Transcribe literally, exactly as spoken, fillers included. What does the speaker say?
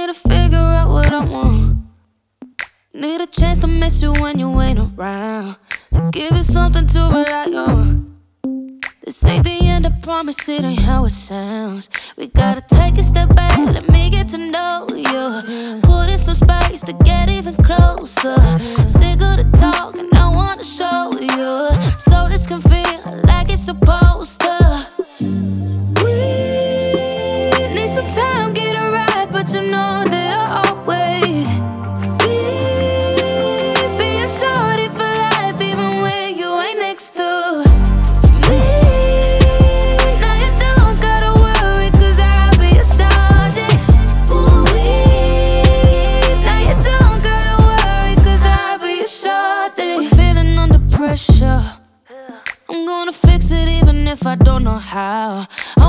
to figure out what I want. Need a chance to miss you when you ain't around, to give you something to rely on. This ain't the end, I promise it ain't how it sounds. We gotta take a step back, let me get to know you. Put in some space to get even closer. Sick of the talk and I wanna show you, so this can feel like it's supposed to. We need some time, get it right, but you know that I always be, be a shorty for life, even when you ain't next to me. Now you don't gotta worry, cause I'll be a shorty. Ooh, now you don't gotta worry, cause I'll be a shorty. We're feeling under pressure, I'm gonna fix it even if I don't know how.